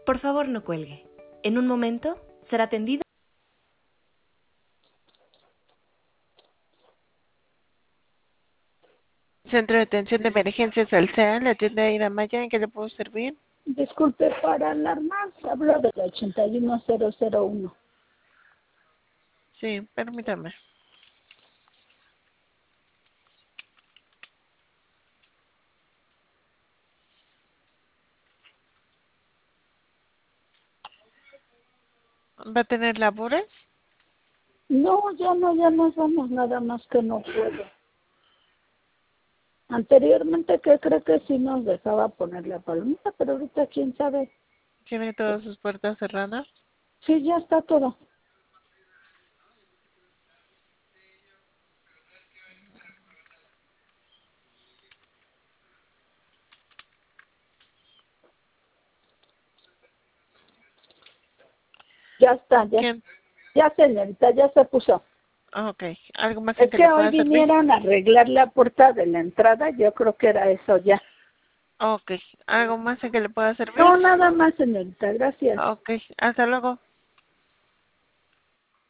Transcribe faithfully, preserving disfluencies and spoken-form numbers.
Por favor, no cuelgue. En un momento será atendido. Centro de Atención de Emergencias Alcea, la tienda Ida Maya, ¿en qué le puedo servir? Disculpe, para alarmar, hablo del ochenta y uno cero cero uno. Sí, permítame. ¿Va a tener labores? No, ya no, ya nos vamos, nada más que no puedo. Anteriormente, que creo que sí nos dejaba poner la palomita, pero ahorita quién sabe. ¿Tiene todas sus puertas cerradas? Sí, ya está todo. Ya está, ya. ¿Quién? Ya, señorita, ya se puso. Ah, ok. ¿Algo más en Es que que le hoy pueda servir? vinieron a arreglar la puerta de la entrada, yo creo que era eso ya. Ok. ¿Algo más en que le pueda servir? No, nada más, señorita, gracias. Ok. Hasta luego.